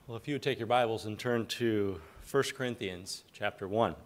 Well, if you would take your Bibles and turn to 1 Corinthians chapter 1.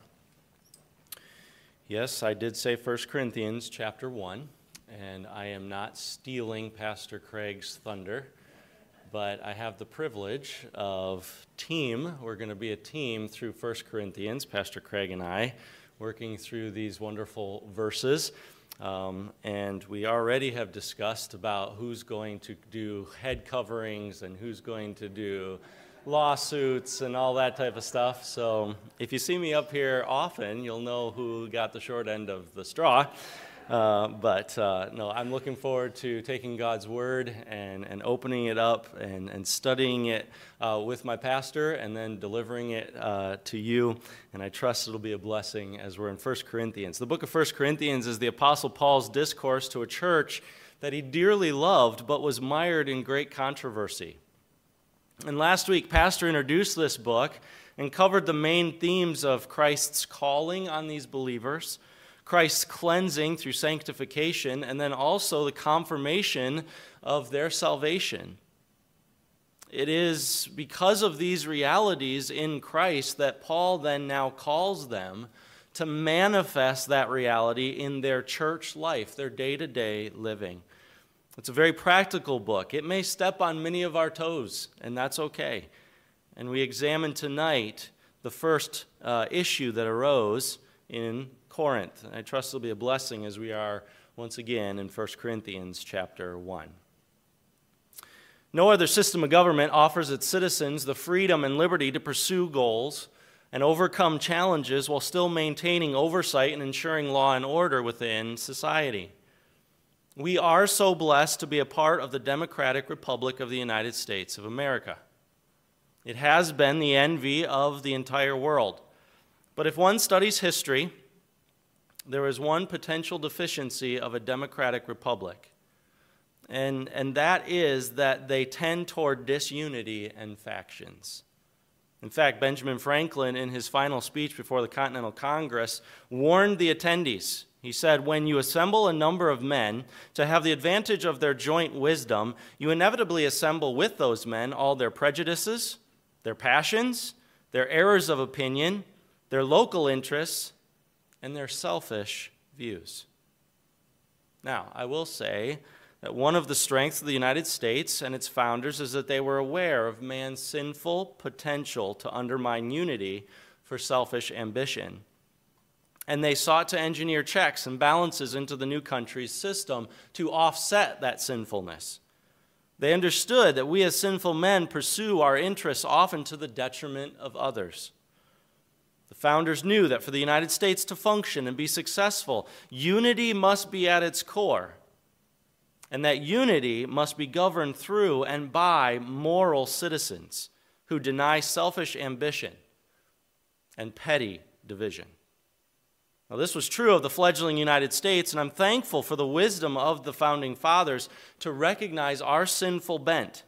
Yes, I did say 1 Corinthians chapter 1, and I am not stealing Pastor Craig's thunder, but I have the privilege of we're going to be a team through 1 Corinthians, Pastor Craig and I, working through these wonderful verses. And we already have discussed about who's going to do head coverings and who's going to do lawsuits and all that type of stuff. So if you see me up here often, you'll know who got the short end of the straw. No, I'm looking forward to taking God's Word and opening it up and studying it with my pastor and then delivering it to you. And I trust it'll be a blessing as we're in 1 Corinthians. The book of 1 Corinthians is the Apostle Paul's discourse to a church that he dearly loved but was mired in great controversy. And last week, Pastor introduced this book and covered the main themes of Christ's calling on these believers, Christ's cleansing through sanctification, and then also the confirmation of their salvation. It is because of these realities in Christ that Paul then now calls them to manifest that reality in their church life, their day-to-day living. It's a very practical book. It may step on many of our toes, and that's okay. And we examine tonight the first issue that arose in Corinth. And I trust it'll be a blessing as we are once again in 1 Corinthians chapter 1. No other system of government offers its citizens the freedom and liberty to pursue goals and overcome challenges while still maintaining oversight and ensuring law and order within society. We are so blessed to be a part of the Democratic Republic of the United States of America. It has been the envy of the entire world. But if one studies history, there is one potential deficiency of a democratic republic, and that is that they tend toward disunity and factions. In fact, Benjamin Franklin, in his final speech before the Continental Congress, warned the attendees. He said, "When you assemble a number of men to have the advantage of their joint wisdom, you inevitably assemble with those men all their prejudices, their passions, their errors of opinion, their local interests, and their selfish views." Now, I will say that one of the strengths of the United States and its founders is that they were aware of man's sinful potential to undermine unity for selfish ambition. And they sought to engineer checks and balances into the new country's system to offset that sinfulness. They understood that we as sinful men pursue our interests often to the detriment of others. The founders knew that for the United States to function and be successful, unity must be at its core, and that unity must be governed through and by moral citizens who deny selfish ambition and petty division. Now, this was true of the fledgling United States, and I'm thankful for the wisdom of the founding fathers to recognize our sinful bent.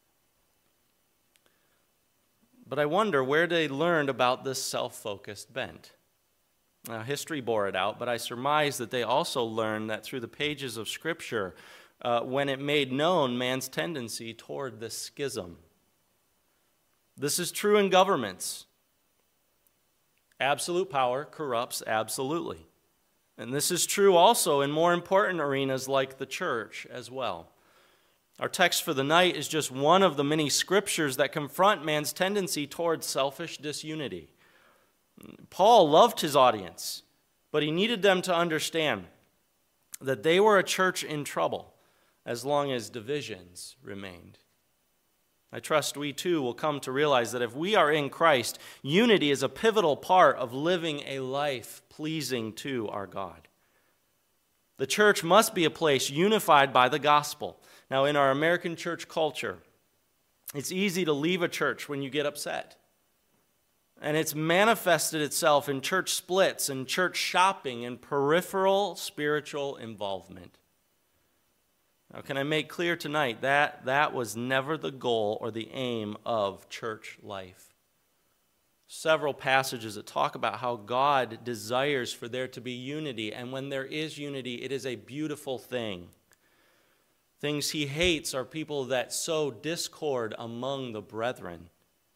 But I wonder where they learned about this self-focused bent. Now, history bore it out, but I surmise that they also learned that through the pages of Scripture when it made known man's tendency toward this schism. This is true in governments. Absolute power corrupts absolutely. And this is true also in more important arenas like the church as well. Our text for the night is just one of the many scriptures that confront man's tendency towards selfish disunity. Paul loved his audience, but he needed them to understand that they were a church in trouble as long as divisions remained. I trust we too will come to realize that if we are in Christ, unity is a pivotal part of living a life pleasing to our God. The church must be a place unified by the gospel. Now, in our American church culture, it's easy to leave a church when you get upset. And it's manifested itself in church splits and church shopping and peripheral spiritual involvement. Now, can I make clear tonight that that was never the goal or the aim of church life? Several passages that talk about how God desires for there to be unity, and when there is unity, it is a beautiful thing. Things he hates are people that sow discord among the brethren.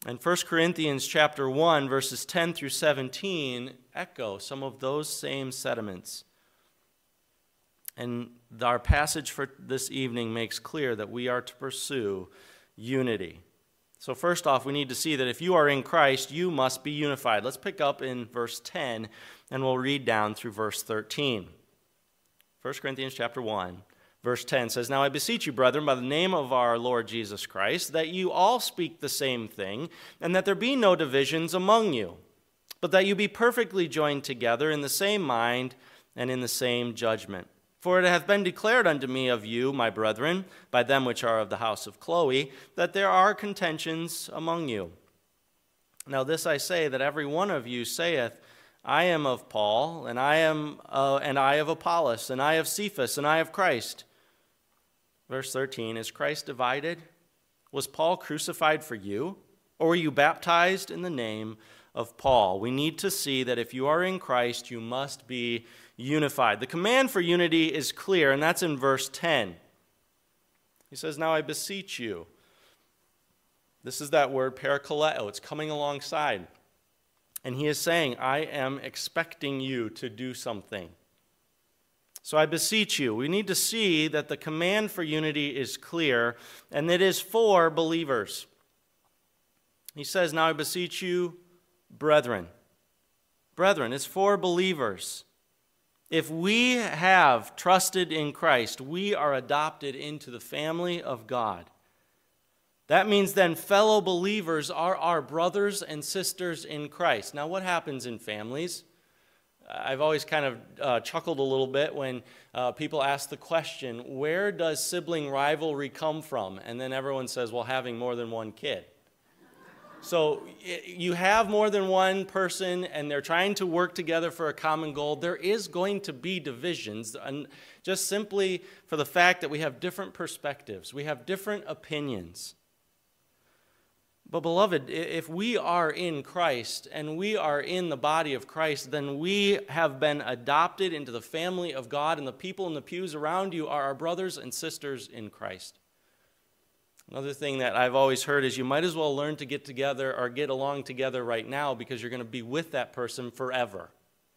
And 1 Corinthians chapter 1, verses 10 through 17 echo some of those same sentiments. And our passage for this evening makes clear that we are to pursue unity. So first off, we need to see that if you are in Christ, you must be unified. Let's pick up in verse 10, and we'll read down through verse 13. 1 Corinthians chapter 1. Verse 10 says, "Now I beseech you, brethren, by the name of our Lord Jesus Christ, that you all speak the same thing, and that there be no divisions among you, but that you be perfectly joined together in the same mind and in the same judgment. For it hath been declared unto me of you, my brethren, by them which are of the house of Chloe, that there are contentions among you. Now this I say, that every one of you saith, I am of Paul, and I of Apollos, and I of Cephas, and I of Christ." Verse 13, "Is Christ divided? Was Paul crucified for you? Or were you baptized in the name of Paul?" We need to see that if you are in Christ, you must be unified. The command for unity is clear, and that's in verse 10. He says, "Now I beseech you." This is that word parakaleo. It's coming alongside. And he is saying, I am expecting you to do something. So I beseech you. We need to see that the command for unity is clear, and it is for believers. He says, "Now I beseech you, brethren." Brethren, it's for believers. If we have trusted in Christ, we are adopted into the family of God. That means then fellow believers are our brothers and sisters in Christ. Now, what happens in families? I've always kind of chuckled a little bit when people ask the question, where does sibling rivalry come from? And then everyone says, well, having more than one kid. So you have more than one person, and they're trying to work together for a common goal. There is going to be divisions, and just simply for the fact that we have different perspectives. We have different opinions. But beloved, if we are in Christ and we are in the body of Christ, then we have been adopted into the family of God, and the people in the pews around you are our brothers and sisters in Christ. Another thing that I've always heard is you might as well learn to get together or get along together right now, because you're going to be with that person forever.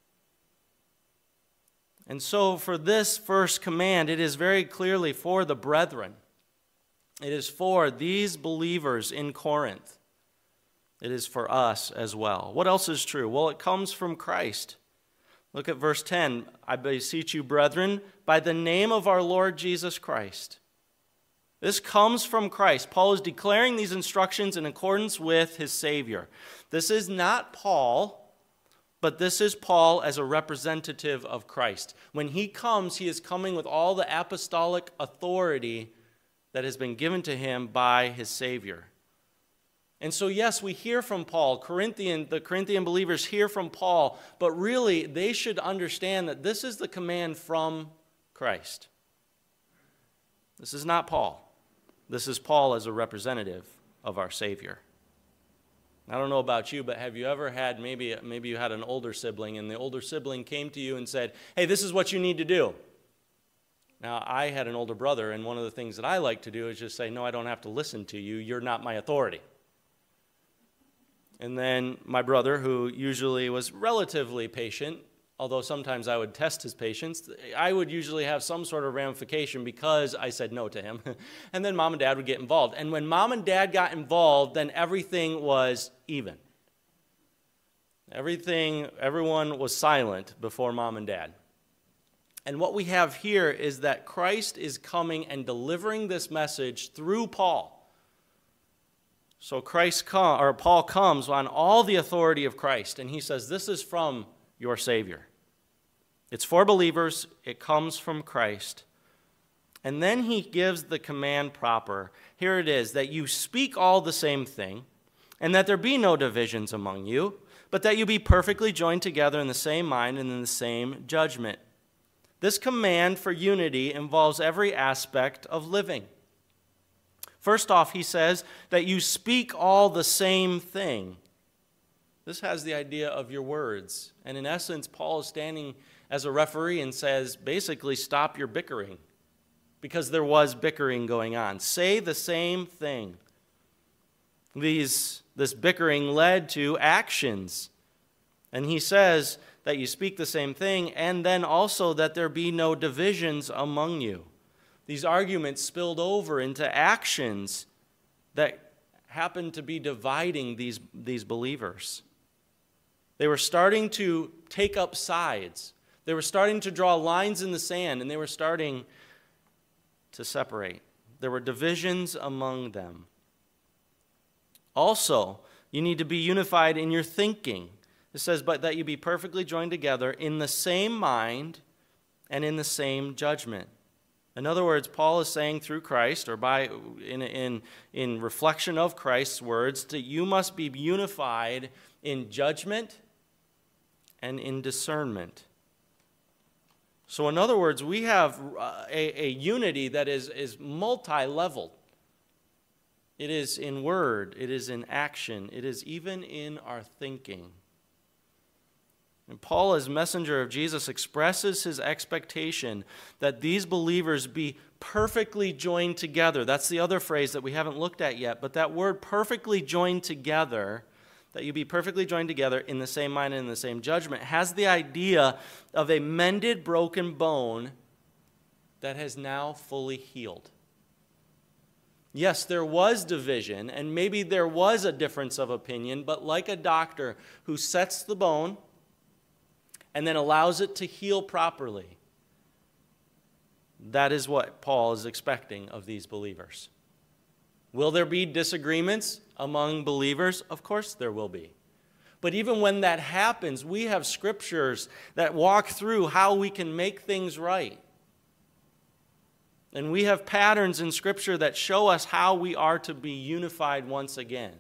And so for this first command, it is very clearly for the brethren. It is for these believers in Corinth. It is for us as well. What else is true? Well, it comes from Christ. Look at verse 10. "I beseech you, brethren, by the name of our Lord Jesus Christ." This comes from Christ. Paul is declaring these instructions in accordance with his Savior. This is not Paul, but this is Paul as a representative of Christ. When he comes, he is coming with all the apostolic authority that has been given to him by his Savior. And so, yes, we hear from Paul. The Corinthian believers hear from Paul, but really they should understand that this is the command from Christ. This is not Paul. This is Paul as a representative of our Savior. I don't know about you, but have you ever had, maybe you had an older sibling, and the older sibling came to you and said, hey, this is what you need to do. Now, I had an older brother, and one of the things that I like to do is just say, no, I don't have to listen to you. You're not my authority. And then my brother, who usually was relatively patient, although sometimes I would test his patience, I would usually have some sort of ramification because I said no to him. And then mom and dad would get involved. And when mom and dad got involved, then everything was even. Everyone was silent before mom and dad. And what we have here is that Christ is coming and delivering this message through Paul. So Paul comes on all the authority of Christ, and he says, this is from your Savior. It's for believers. It comes from Christ. And then he gives the command proper. Here it is, that you speak all the same thing, and that there be no divisions among you, but that you be perfectly joined together in the same mind and in the same judgment. This command for unity involves every aspect of living. First off, he says that you speak all the same thing. This has the idea of your words. And in essence, Paul is standing as a referee and says, basically, stop your bickering, because there was bickering going on. Say the same thing. These this bickering led to actions. And he says that you speak the same thing, and then also that there be no divisions among you. These arguments spilled over into actions that happened to be dividing these believers. They were starting to take up sides. They were starting to draw lines in the sand, and they were starting to separate. There were divisions among them. Also, you need to be unified in your thinking. It says, but that you be perfectly joined together in the same mind and in the same judgment. In other words, Paul is saying through Christ, or in reflection of Christ's words, that you must be unified in judgment and in discernment. So in other words, we have a unity that is multi-leveled. It is in word, it is in action, it is even in our thinking. And Paul, as messenger of Jesus, expresses his expectation that these believers be perfectly joined together. That's the other phrase that we haven't looked at yet, but that word perfectly joined together, that you be perfectly joined together in the same mind and in the same judgment, has the idea of a mended, broken bone that has now fully healed. Yes, there was division, and maybe there was a difference of opinion, but like a doctor who sets the bone and then allows it to heal properly, that is what Paul is expecting of these believers. Will there be disagreements among believers? Of course there will be. But even when that happens, we have scriptures that walk through how we can make things right. And we have patterns in Scripture that show us how we are to be unified once again.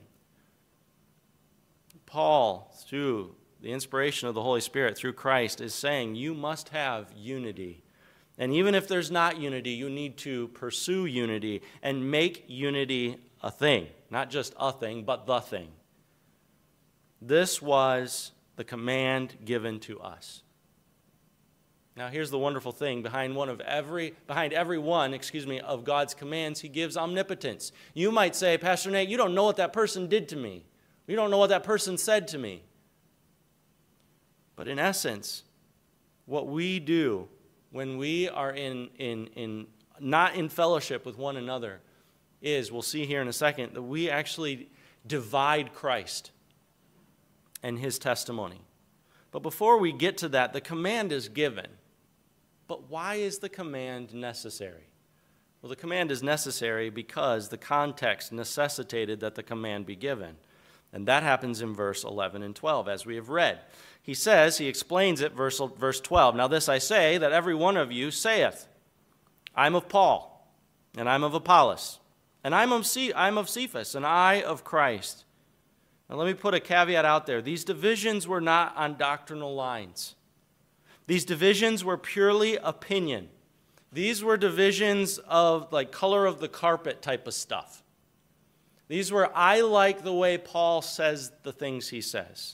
Paul, through the inspiration of the Holy Spirit, through Christ, is saying you must have unity. And even if there's not unity, you need to pursue unity and make unity a thing. Not just a thing, but the thing. This was the command given to us. Now, here's the wonderful thing. Behind every one of God's commands, he gives omnipotence. You might say, Pastor Nate, you don't know what that person did to me. You don't know what that person said to me. But in essence, what we do when we are not in fellowship with one another is, we'll see here in a second, that we actually divide Christ and his testimony. But before we get to that, the command is given. But why is the command necessary? Well, the command is necessary because the context necessitated that the command be given. And that happens in verse 11 and 12, as we have read. He explains it, verse 12. Now this I say, that every one of you saith, I'm of Paul, and I'm of Apollos, and I'm of Cephas, and I of Christ. Now let me put a caveat out there. These divisions were not on doctrinal lines. These divisions were purely opinion. These were divisions of like color of the carpet type of stuff. These were, I like the way Paul says the things he says.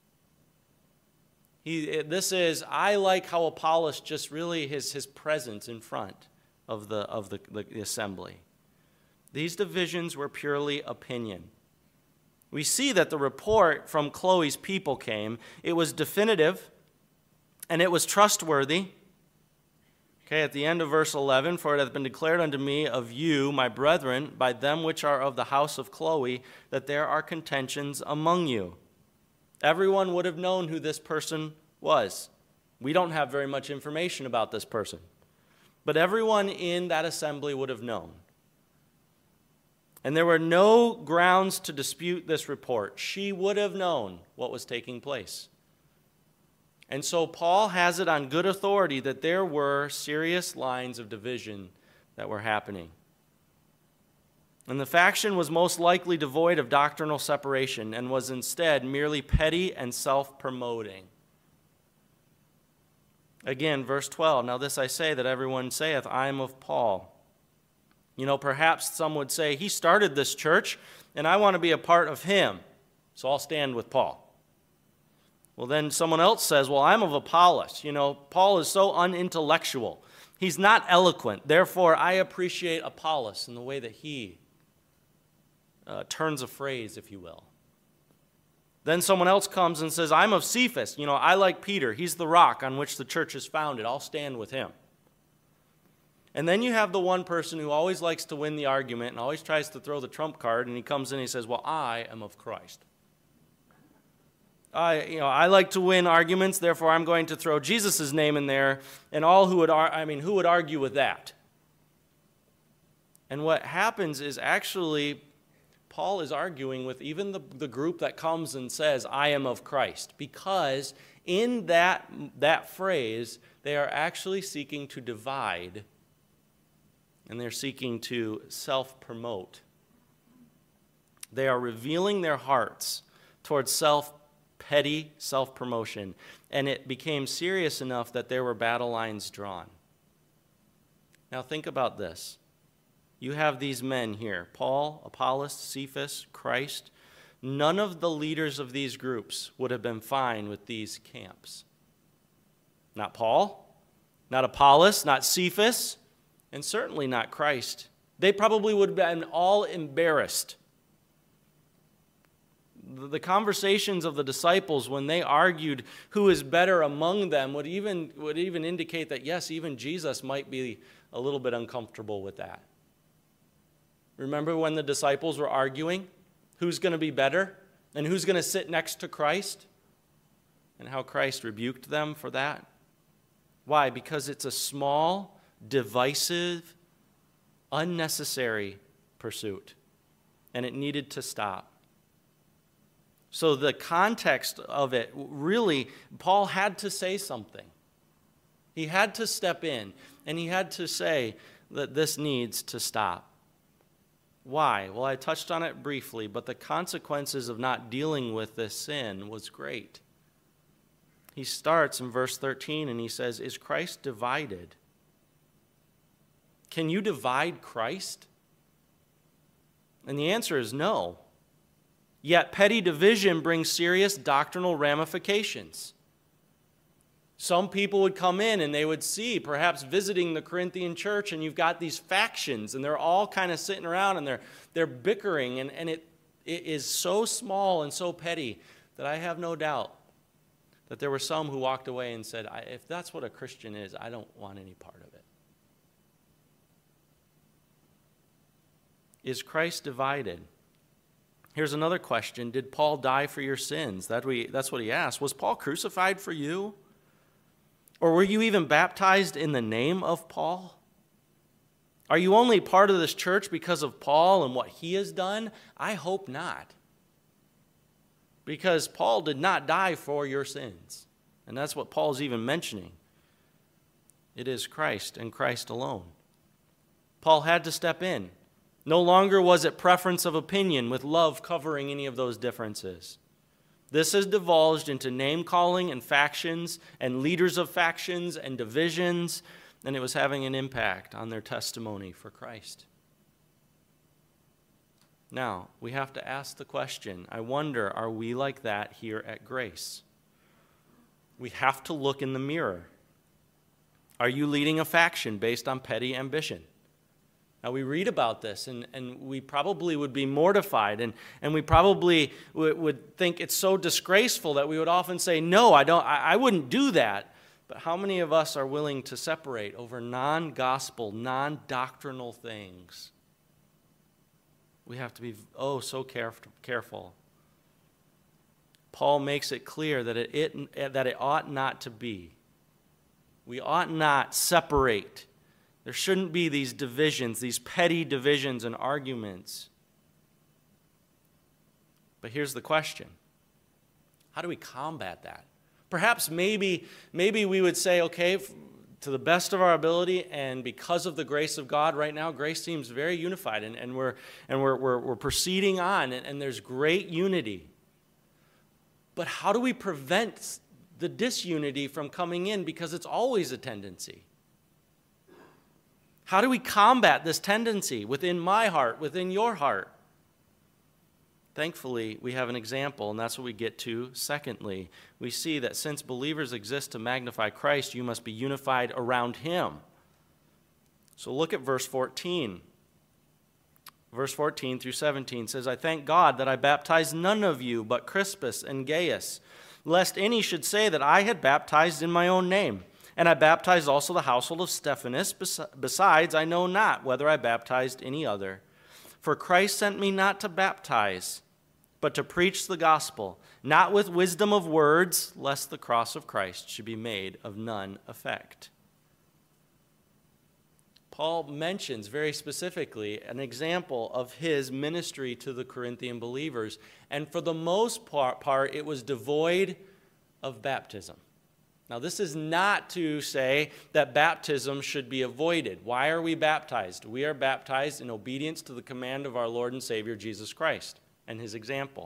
I like how Apollos just really his presence in front of the assembly. These divisions were purely opinion. We see that the report from Chloe's people came. It was definitive, and it was trustworthy. Okay, at the end of verse 11, for it hath been declared unto me of you, my brethren, by them which are of the house of Chloe, that there are contentions among you. Everyone would have known who this person was. We don't have very much information about this person. But everyone in that assembly would have known. And there were no grounds to dispute this report. She would have known what was taking place. And so Paul has it on good authority that there were serious lines of division that were happening. And the faction was most likely devoid of doctrinal separation and was instead merely petty and self-promoting. Again, verse 12, now this I say, that everyone saith, I am of Paul. You know, perhaps some would say, he started this church, and I want to be a part of him, so I'll stand with Paul. Well, then someone else says, well, I'm of Apollos. You know, Paul is so unintellectual. He's not eloquent. Therefore, I appreciate Apollos in the way that he turns a phrase, if you will. Then someone else comes and says, I'm of Cephas. I like Peter. He's the rock on which the church is founded. I'll stand with him. And then you have the one person who always likes to win the argument and always tries to throw the trump card, and he comes in and he says, well, I am of Christ. I like to win arguments, therefore I'm going to throw Jesus' name in there, and who would argue with that? And what happens is actually Paul is arguing with even the group that comes and says, I am of Christ, because in that phrase, they are actually seeking to divide, and they're seeking to self-promote. They are revealing their hearts towards petty self-promotion, and it became serious enough that there were battle lines drawn. Now think about this. You have these men here, Paul, Apollos, Cephas, Christ. None of the leaders of these groups would have been fine with these camps. Not Paul, not Apollos, not Cephas, and certainly not Christ. They probably would have been all embarrassed. The conversations of the disciples when they argued who is better among them would even indicate that, yes, even Jesus might be a little bit uncomfortable with that. Remember when the disciples were arguing who's going to be better and who's going to sit next to Christ, and how Christ rebuked them for that? Why? Because it's a small, divisive, unnecessary pursuit, and it needed to stop. So the context of it, really, Paul had to say something. He had to step in, and he had to say that this needs to stop. Why? Well, I touched on it briefly, but the consequences of not dealing with this sin was great. He starts in verse 13, and he says, is Christ divided? Can you divide Christ? And the answer is no. Yet petty division brings serious doctrinal ramifications. Some people would come in and they would see, perhaps visiting the Corinthian church, and you've got these factions, and they're all kind of sitting around, and they're bickering, and it is so small and so petty that I have no doubt that there were some who walked away and said, if that's what a Christian is, I don't want any part of it. Is Christ divided? Here's another question. Did Paul die for your sins? That's what he asked. Was Paul crucified for you? Or were you even baptized in the name of Paul? Are you only part of this church because of Paul and what he has done? I hope not. Because Paul did not die for your sins. And that's what Paul's even mentioning. It is Christ and Christ alone. Paul had to step in. No longer was it preference of opinion with love covering any of those differences. This has divulged into name-calling and factions and leaders of factions and divisions, and it was having an impact on their testimony for Christ. Now, we have to ask the question, I wonder, are we like that here at Grace? We have to look in the mirror. Are you leading a faction based on petty ambition? Now, we read about this, and we probably would be mortified, and we probably would think it's so disgraceful that we would often say, no, I wouldn't do that. But how many of us are willing to separate over non-gospel, non-doctrinal things? We have to be so careful. Paul makes it clear that it ought not to be. We ought not separate. There shouldn't be these divisions, these petty divisions and arguments. But here's the question. How do we combat that? Perhaps maybe we would say, okay, to the best of our ability and because of the grace of God right now, Grace seems very unified, and we're proceeding on, and there's great unity. But how do we prevent the disunity from coming in, because it's always a tendency? How do we combat this tendency within my heart, within your heart? Thankfully, we have an example, and that's what we get to. Secondly, we see that since believers exist to magnify Christ, you must be unified around him. So look at verse 14. verse 14 through 17 says, I thank God that I baptized none of you but Crispus and Gaius, lest any should say that I had baptized in my own name. And I baptized also the household of Stephanas. Besides, I know not whether I baptized any other. For Christ sent me not to baptize, but to preach the gospel, not with wisdom of words, lest the cross of Christ should be made of none effect. Paul mentions very specifically an example of his ministry to the Corinthian believers, and for the most part, it was devoid of baptism. Now, this is not to say that baptism should be avoided. Why are we baptized? We are baptized in obedience to the command of our Lord and Savior, Jesus Christ, and his example.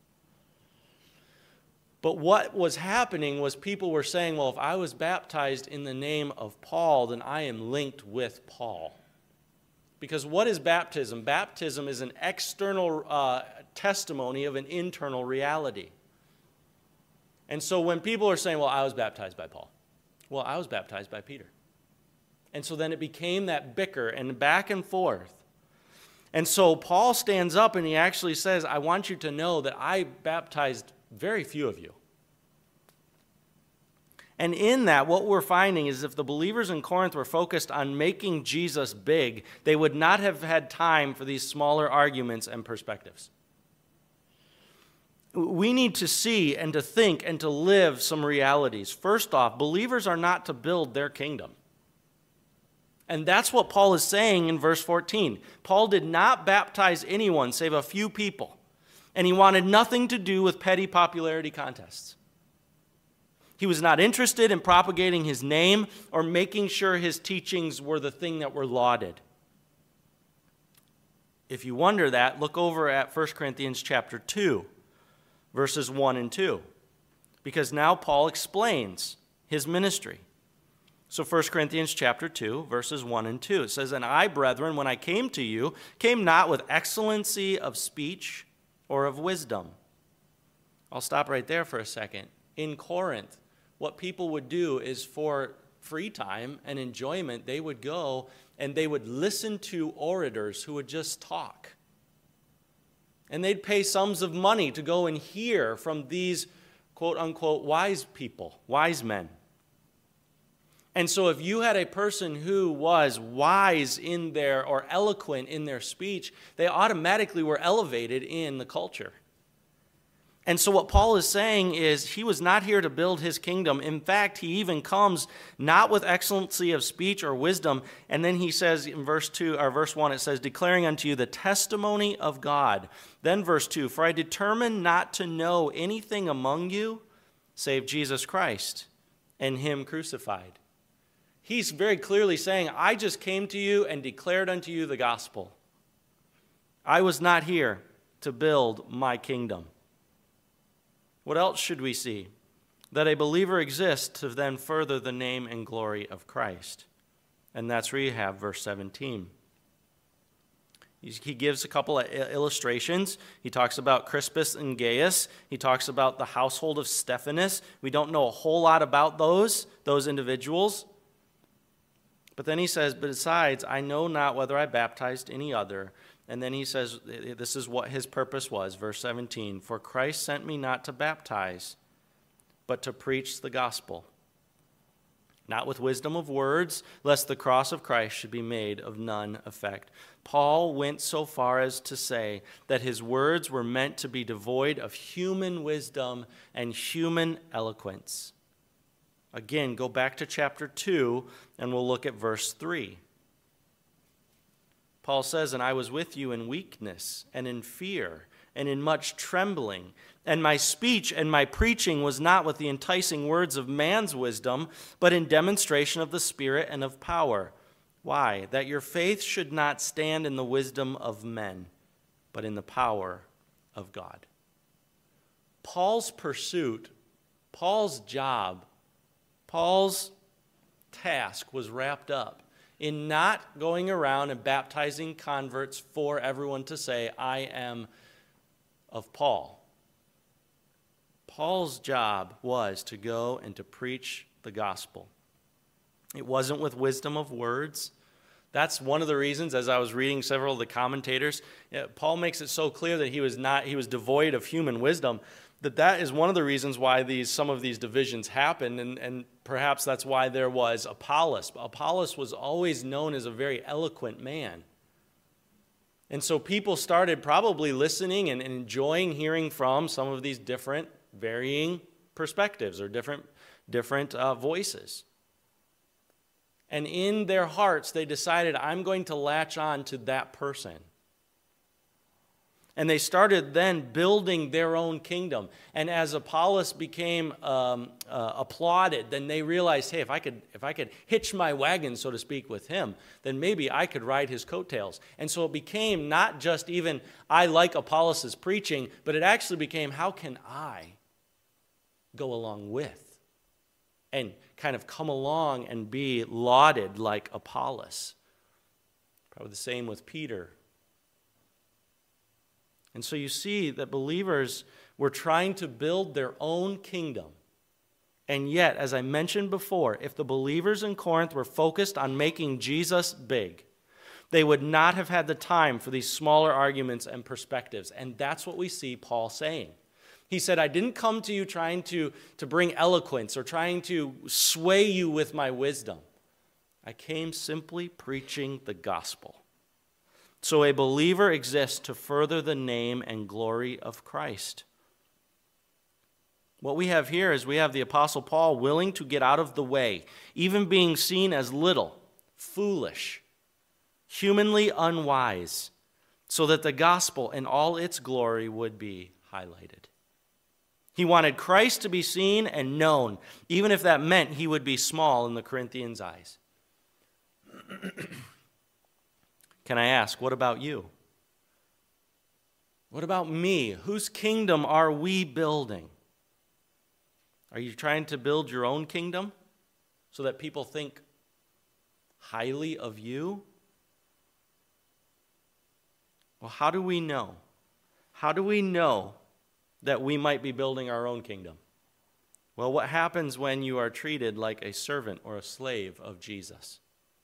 But what was happening was people were saying, well, if I was baptized in the name of Paul, then I am linked with Paul. Because what is baptism? Baptism is an external testimony of an internal reality. And so when people are saying, well, I was baptized by Paul. Well, I was baptized by Peter. And so then it became that bicker and back and forth. And so Paul stands up and he actually says, I want you to know that I baptized very few of you. And in that, what we're finding is if the believers in Corinth were focused on making Jesus big, they would not have had time for these smaller arguments and perspectives. We need to see and to think and to live some realities. First off, believers are not to build their kingdom. And that's what Paul is saying in verse 14. Paul did not baptize anyone save a few people. And he wanted nothing to do with petty popularity contests. He was not interested in propagating his name or making sure his teachings were the thing that were lauded. If you wonder that, look over at 1 Corinthians chapter 2, verses 1 and 2. Because now Paul explains his ministry. So 1 Corinthians chapter 2, verses 1 and 2. It says, And I, brethren, when I came to you, came not with excellency of speech or of wisdom. I'll stop right there for a second. In Corinth, what people would do is for free time and enjoyment, they would go and they would listen to orators who would just talk. And they'd pay sums of money to go and hear from these quote-unquote wise people, wise men. And so if you had a person who was wise in their, or eloquent in their speech, they automatically were elevated in the culture. And so what Paul is saying is he was not here to build his kingdom. In fact, he even comes not with excellency of speech or wisdom. And then he says in verse 1, it says, declaring unto you the testimony of God. Then verse 2, for I determined not to know anything among you save Jesus Christ and him crucified. He's very clearly saying, I just came to you and declared unto you the gospel. I was not here to build my kingdom. What else should we see? That a believer exists to then further the name and glory of Christ. And that's where you have verse 17. He gives a couple of illustrations. He talks about Crispus and Gaius. He talks about the household of Stephanas. We don't know a whole lot about those individuals. But then he says, besides, I know not whether I baptized any other. And then he says, this is what his purpose was, verse 17. For Christ sent me not to baptize, but to preach the gospel. Not with wisdom of words, lest the cross of Christ should be made of none effect. Paul went so far as to say that his words were meant to be devoid of human wisdom and human eloquence. Again, go back to chapter 2, and we'll look at verse 3. Paul says, and I was with you in weakness and in fear and in much trembling. And my speech and my preaching was not with the enticing words of man's wisdom, but in demonstration of the Spirit and of power. Why? That your faith should not stand in the wisdom of men, but in the power of God. Paul's pursuit, Paul's job, Paul's task was wrapped up in not going around and baptizing converts for everyone to say, I am of Paul. Paul's job was to go and to preach the gospel. It wasn't with wisdom of words. That's one of the reasons, as I was reading several of the commentators, Paul makes it so clear that he was devoid of human wisdom, that is one of the reasons why some of these divisions happened, and perhaps that's why there was Apollos. Apollos was always known as a very eloquent man. And so people started probably listening and enjoying hearing from some of these different, varying perspectives or different voices. And in their hearts, they decided, I'm going to latch on to that person. And they started then building their own kingdom. And as Apollos became applauded, then they realized, hey, if I could hitch my wagon, so to speak, with him, then maybe I could ride his coattails. And so it became not just even, I like Apollos' preaching, but it actually became, how can I go along with and kind of come along and be lauded like Apollos? Probably the same with Peter. And so you see that believers were trying to build their own kingdom. And yet, as I mentioned before, if the believers in Corinth were focused on making Jesus big, they would not have had the time for these smaller arguments and perspectives. And that's what we see Paul saying. He said, I didn't come to you trying to bring eloquence or trying to sway you with my wisdom. I came simply preaching the gospel. So a believer exists to further the name and glory of Christ. What we have here is we have the Apostle Paul willing to get out of the way, even being seen as little, foolish, humanly unwise, so that the gospel in all its glory would be highlighted. He wanted Christ to be seen and known, even if that meant he would be small in the Corinthians' eyes. Can I ask, what about you? What about me? Whose kingdom are we building? Are you trying to build your own kingdom so that people think highly of you? Well, how do we know? How do we know that we might be building our own kingdom? Well, what happens when you are treated like a servant or a slave of Jesus?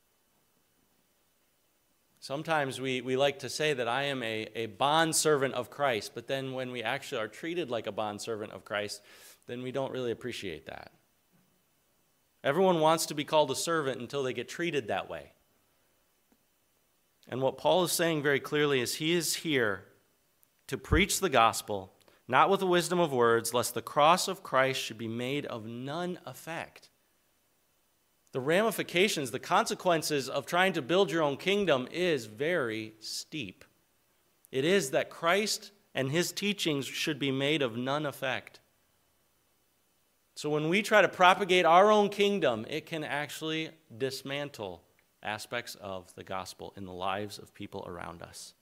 Sometimes we like to say that I am a bondservant of Christ, but then when we actually are treated like a bondservant of Christ, then we don't really appreciate that. Everyone wants to be called a servant until they get treated that way. And what Paul is saying very clearly is he is here to preach the gospel, not with the wisdom of words, lest the cross of Christ should be made of none effect. The ramifications, the consequences of trying to build your own kingdom is very steep. It is that Christ and his teachings should be made of none effect. So when we try to propagate our own kingdom, it can actually dismantle aspects of the gospel in the lives of people around us.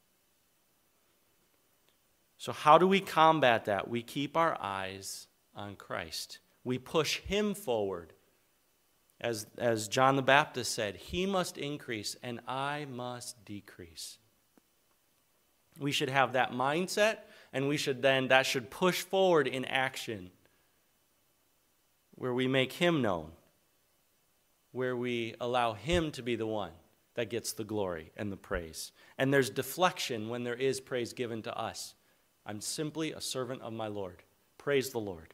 So how do we combat that? We keep our eyes on Christ. We push him forward. As John the Baptist said, he must increase and I must decrease. We should have that mindset, and that should push forward in action where we make him known, where we allow him to be the one that gets the glory and the praise. And there's deflection when there is praise given to us. I'm simply a servant of my Lord. Praise the Lord.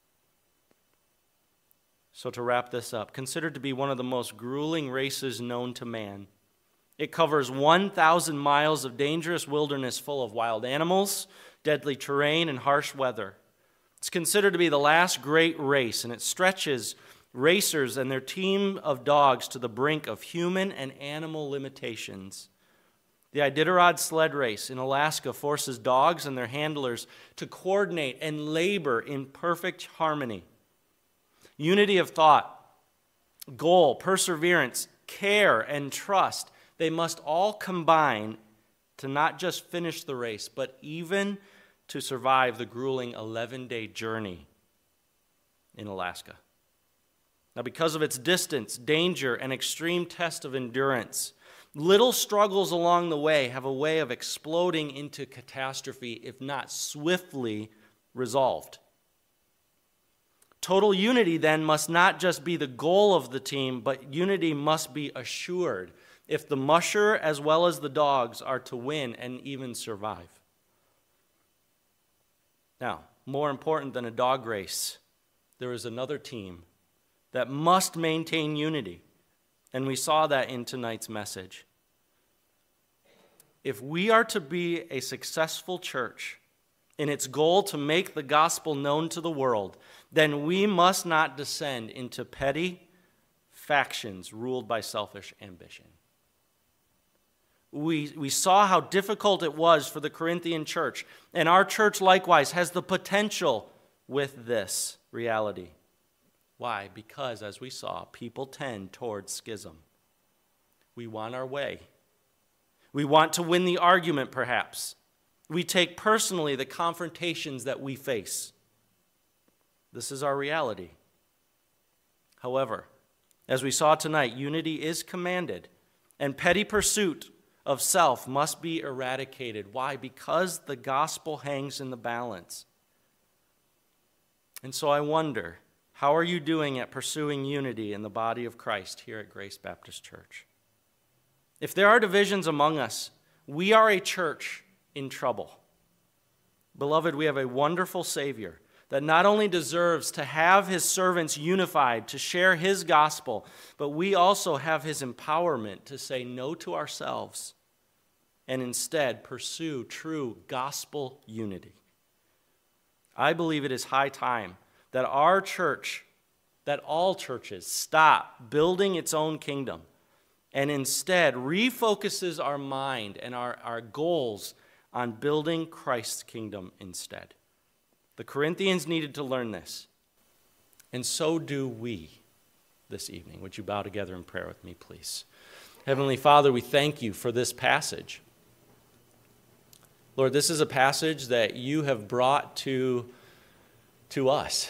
So to wrap this up, considered to be one of the most grueling races known to man. It covers 1,000 miles of dangerous wilderness full of wild animals, deadly terrain, and harsh weather. It's considered to be the last great race, and it stretches racers and their team of dogs to the brink of human and animal limitations. The Iditarod sled race in Alaska forces dogs and their handlers to coordinate and labor in perfect harmony. Unity of thought, goal, perseverance, care, and trust, they must all combine to not just finish the race, but even to survive the grueling 11-day journey in Alaska. Now, because of its distance, danger, and extreme test of endurance, little struggles along the way have a way of exploding into catastrophe if not swiftly resolved. Total unity, then, must not just be the goal of the team, but unity must be assured. if the musher as well as the dogs are to win and even survive. Now, more important than a dog race, there is another team that must maintain unity, and we saw that in tonight's message. If we are to be a successful church in its goal to make the gospel known to the world, then we must not descend into petty factions ruled by selfish ambition. We saw how difficult it was for the Corinthian church, and our church likewise has the potential with this reality. Why? Because, as we saw, people tend towards schism. We want our way. We want to win the argument, perhaps. We take personally the confrontations that we face. This is our reality. However, as we saw tonight, unity is commanded, and petty pursuit of self must be eradicated. Why? Because the gospel hangs in the balance. And so I wonder, how are you doing at pursuing unity in the body of Christ here at Grace Baptist Church? If there are divisions among us, we are a church in trouble. Beloved, we have a wonderful Savior that not only deserves to have his servants unified to share his gospel, but we also have his empowerment to say no to ourselves and instead pursue true gospel unity. I believe it is high time that our church, that all churches, stop building its own kingdom and instead refocuses our mind and our goals on building Christ's kingdom instead. The Corinthians needed to learn this, and so do we this evening. Would you bow together in prayer with me, please? Heavenly Father, we thank you for this passage. Lord, this is a passage that you have brought to us.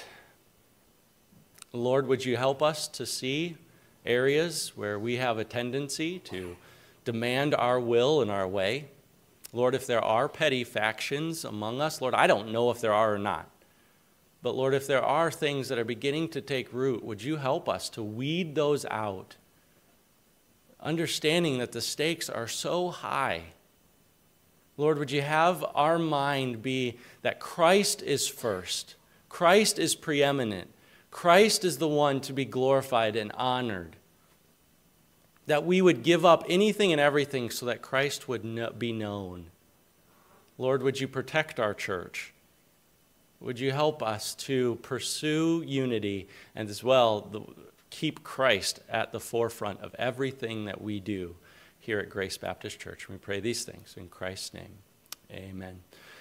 Lord, would you help us to see areas where we have a tendency to demand our will and our way? Lord, if there are petty factions among us, Lord, I don't know if there are or not. But Lord, if there are things that are beginning to take root, would you help us to weed those out, understanding that the stakes are so high. Lord, would you have our mind be that Christ is first, Christ is preeminent, Christ is the one to be glorified and honored, that we would give up anything and everything so that Christ would be known. Lord, would you protect our church? Would you help us to pursue unity and as well keep Christ at the forefront of everything that we do here at Grace Baptist Church? We pray these things in Christ's name. Amen.